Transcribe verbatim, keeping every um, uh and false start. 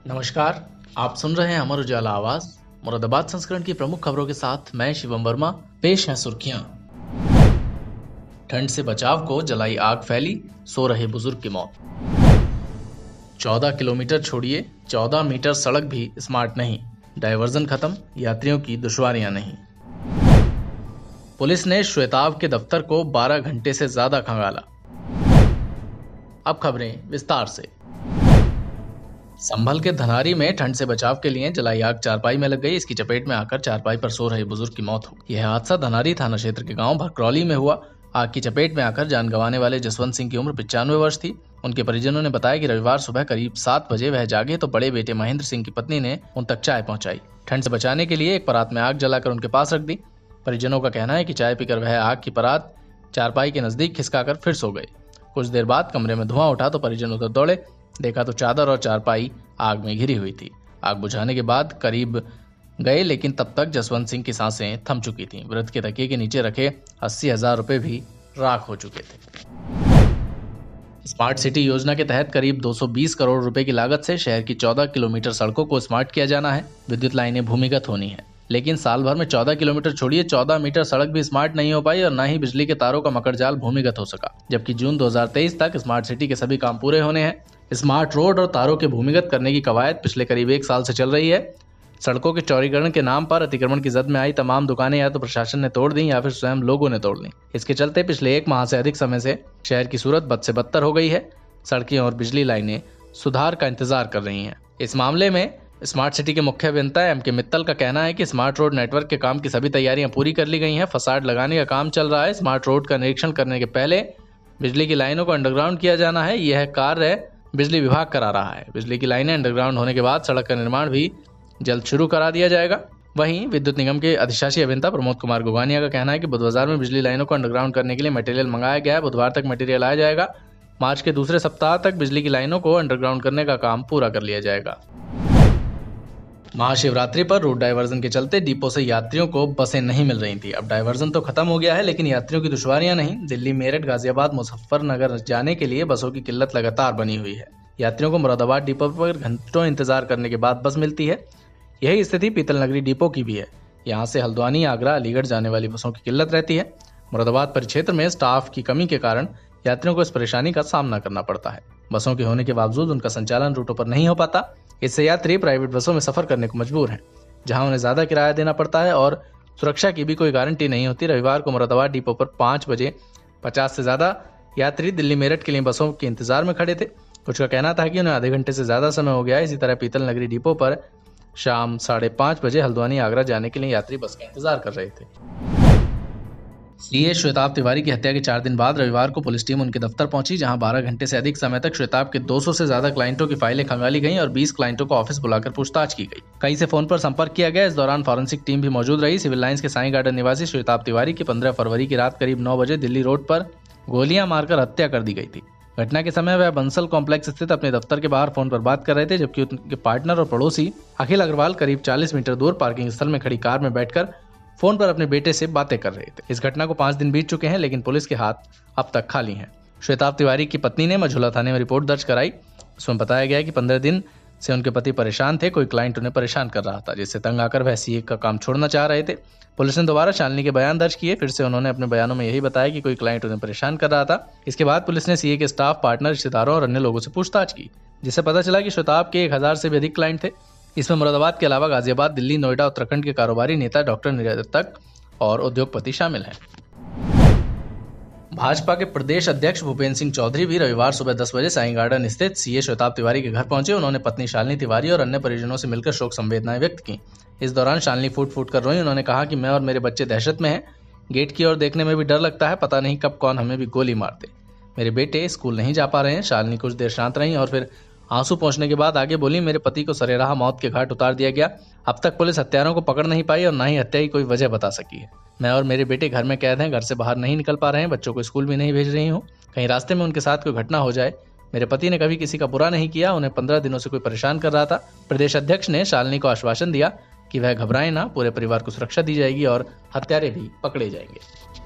नमस्कार, आप सुन रहे हैं अमर उजाला आवाज मुरादाबाद संस्करण की प्रमुख खबरों के साथ मैं शिवम वर्मा। पेश हैं सुर्खियां। ठंड से बचाव को जलाई आग फैली, सो रहे बुजुर्ग की मौत। चौदह किलोमीटर छोड़िए चौदह मीटर सड़क भी स्मार्ट नहीं, डायवर्जन खत्म, यात्रियों की दुश्वारियां नहीं। पुलिस ने श्वेताब के दफ्तर को बारह घंटे से ज्यादा खंगाला। अब खबरें विस्तार से। संभल के धनारी में ठंड से बचाव के लिए जलाई आग चारपाई में लग गई। इसकी चपेट में आकर चारपाई पर सो रहे बुजुर्ग की मौत हो गई। यह हादसा धनारी थाना क्षेत्र के गांव भरक्रौली में हुआ। आग की चपेट में आकर जान गंवाने वाले जसवंत सिंह की उम्र पचानवे वर्ष थी। उनके परिजनों ने बताया कि रविवार सुबह करीब सात बजे वह जागे तो बड़े बेटे महेंद्र सिंह की पत्नी ने उन तक चाय पहुंचाई। ठंड से बचाने के लिए एक परात में आग जलाकर उनके पास रख दी। परिजनों का कहना है कि चाय पीकर वह आग की परात चारपाई के नजदीक खिसकाकर फिर सो गए। कुछ देर बाद कमरे में धुआं उठा तो परिजन उधर दौड़े, देखा तो चादर और चारपाई आग में घिरी हुई थी। आग बुझाने के बाद करीब गए, लेकिन तब तक जसवंत सिंह की सांसें थम चुकी थीं। वृद्ध के तकिए के नीचे रखे अस्सी हजार रुपए भी राख हो चुके थे। स्मार्ट सिटी योजना के तहत करीब दो सौ बीस करोड़ रुपए की लागत से शहर की चौदह किलोमीटर सड़कों को स्मार्ट किया जाना है। विद्युत लाइनें भूमिगत होनी है, लेकिन साल भर में चौदह किलोमीटर छोड़िए चौदह मीटर सड़क भी स्मार्ट नहीं हो पाई और न ही बिजली के तारों का मकड़जाल भूमिगत हो सका। जबकि जून दो हज़ार तेईस तक स्मार्ट सिटी के सभी काम पूरे होने हैं। स्मार्ट रोड और तारों के भूमिगत करने की कवायद पिछले करीब एक साल से चल रही है। सड़कों के चौड़ीकरण के नाम पर अतिक्रमण की जद में आई तमाम दुकानें या तो प्रशासन ने तोड़ दी या फिर स्वयं लोगों ने तोड़ ली। इसके चलते पिछले एक माह से अधिक समय से शहर की सूरत बद से बदतर हो गई है। सड़कें और बिजली लाइनें सुधार का इंतजार कर रही हैं। इस मामले में स्मार्ट सिटी के मुख्य अभियंता एम के मित्तल का कहना है कि स्मार्ट रोड नेटवर्क के काम की सभी तैयारियां पूरी कर ली गई हैं। फसाड लगाने का काम चल रहा है। स्मार्ट रोड का निरीक्षण करने के पहले बिजली की लाइनों को अंडरग्राउंड किया जाना है। यह कार्य बिजली विभाग करा रहा है। बिजली की लाइनें अंडरग्राउंड होने के बाद सड़क का निर्माण भी जल्द शुरू करा दिया जाएगा। वहीं विद्युत निगम के अधिशासी अभियंता प्रमोद कुमार गोगानिया का कहना है कि बुध बाजार में बिजली लाइनों को अंडरग्राउंड करने के लिए मटेरियल मंगाया गया है। बुधवार तक मटेरियल आया जाएगा। मार्च के दूसरे सप्ताह तक बिजली की लाइनों को अंडरग्राउंड करने का काम पूरा कर लिया जाएगा। महाशिवरात्रि पर रूट डायवर्जन के चलते डिपो से यात्रियों को बसें नहीं मिल रही थी। अब डायवर्जन तो खत्म हो गया है, लेकिन यात्रियों की दुश्वारियां नहीं। दिल्ली, मेरठ, गाजियाबाद, मुजफ्फरनगर जाने के लिए बसों की किल्लत लगातार बनी हुई है। यात्रियों को मुरादाबाद डिपो पर घंटों इंतजार करने के बाद बस मिलती है। यही स्थिति पीतल नगरी डिपो की भी है। यहाँ से हल्द्वानी, आगरा, अलीगढ़ जाने वाली बसों की किल्लत रहती है। मुरादाबाद परिक्षेत्र में स्टाफ की कमी के कारण यात्रियों को इस परेशानी का सामना करना पड़ता है। बसों के होने के बावजूद उनका संचालन रूटों पर नहीं हो पाता। इससे यात्री प्राइवेट बसों में सफर करने को मजबूर हैं, जहां उन्हें ज्यादा किराया देना पड़ता है और सुरक्षा की भी कोई गारंटी नहीं होती। रविवार को मुरादाबाद डिपो पर पाँच बजे पचास से ज्यादा यात्री दिल्ली मेरठ के लिए बसों के इंतजार में खड़े थे। कुछ का कहना था कि उन्हें आधे घंटे से ज्यादा समय हो गया है। इसी तरह पीतल नगरी डिपो पर शाम साढ़े पाँच बजे हल्द्वानी, आगरा जाने के लिए यात्री बस का इंतजार कर रहे थे। सीए श्वेताब तिवारी की हत्या के चार दिन बाद रविवार को पुलिस टीम उनके दफ्तर पहुंची, जहां बारह घंटे से अधिक समय तक श्वेताब के दो सौ से ज्यादा क्लाइंटों की फाइलें खंगाली गईं और बीस क्लाइंटों को ऑफिस बुलाकर पूछताछ की गई। कई से फोन पर संपर्क किया गया। इस दौरान फॉरेंसिक टीम भी मौजूद रही। सिविल लाइंस के साई गार्डन निवासी श्वेताब तिवारी की पंद्रह फरवरी की रात करीब नौ बजे दिल्ली रोड पर गोलियां मारकर हत्या कर दी गई थी। घटना के समय वह बंसल कॉम्प्लेक्स स्थित अपने दफ्तर के बाहर फोन पर बात कर रहे थे, जबकि उनके पार्टनर और पड़ोसी अखिल अग्रवाल करीब चालीस मीटर दूर पार्किंग स्थल में खड़ी कार में बैठकर फोन पर अपने बेटे से बातें कर रहे थे। इस घटना को पांच दिन बीत चुके हैं, लेकिन पुलिस के हाथ अब तक खाली हैं। श्वेताब तिवारी की पत्नी ने मझूला थाने में रिपोर्ट दर्ज कराई। उसमें बताया गया कि पंद्रह दिन से उनके पति परेशान थे। कोई क्लाइंट उन्हें परेशान कर रहा था, जिससे तंग आकर वह सीए का काम छोड़ना चाह रहे थे। पुलिस ने दोबारा शालिनी के बयान दर्ज किए। फिर से उन्होंने अपने बयानों में यही बताया कि कोई क्लाइंट उन्हें परेशान कर रहा था। इसके बाद पुलिस ने सीए के स्टाफ, पार्टनर, रिश्तेदारों और अन्य लोगों से पूछताछ की, जिससे पता चला कि श्वेताब के एक हजार से भी अधिक क्लाइंट थे। इसमें मुरादाबाद के अलावा गाजियाबाद, दिल्ली, नोएडा, उत्तराखंड के कारोबारी, नेता, डॉक्टर, निर्यातक और उद्योगपति शामिल हैं। भाजपा के प्रदेश अध्यक्ष भूपेंद्र सिंह चौधरी भी रविवार सुबह दस बजे साई गार्डन स्थित सीए श्वेताब तिवारी के घर पहुंचे। उन्होंने पत्नी शालिनी तिवारी और अन्य परिजनों से मिलकर शोक संवेदनाएं व्यक्त की। इस दौरान शालिनी फूट फूट कर रोई। उन्होंने कहा कि मैं और मेरे बच्चे दहशत में हैं। गेट की ओर देखने में भी डर लगता है। पता नहीं कब कौन हमें भी गोली मार दे। मेरे बेटे स्कूल नहीं जा पा रहे हैं। शालिनी कुछ देर शांत रही और फिर आंसू पहुंचने के बाद आगे बोली, मेरे पति को सरेराह मौत के घाट उतार दिया गया। अब तक पुलिस हत्यारों को पकड़ नहीं पाई और न ही हत्या की कोई वजह बता सकी है। मैं और मेरे बेटे घर में कैद हैं, घर से बाहर नहीं निकल पा रहे हैं, बच्चों को स्कूल भी नहीं भेज रही हूँ। कहीं रास्ते में उनके साथ कोई घटना हो जाए। मेरे पति ने कभी किसी का बुरा नहीं किया। उन्हें पंद्रह दिनों से कोई परेशान कर रहा था। प्रदेश अध्यक्ष ने शालिनी को आश्वासन दिया कि वह घबराए ना, पूरे परिवार को सुरक्षा दी जाएगी और हत्यारे भी पकड़े जाएंगे।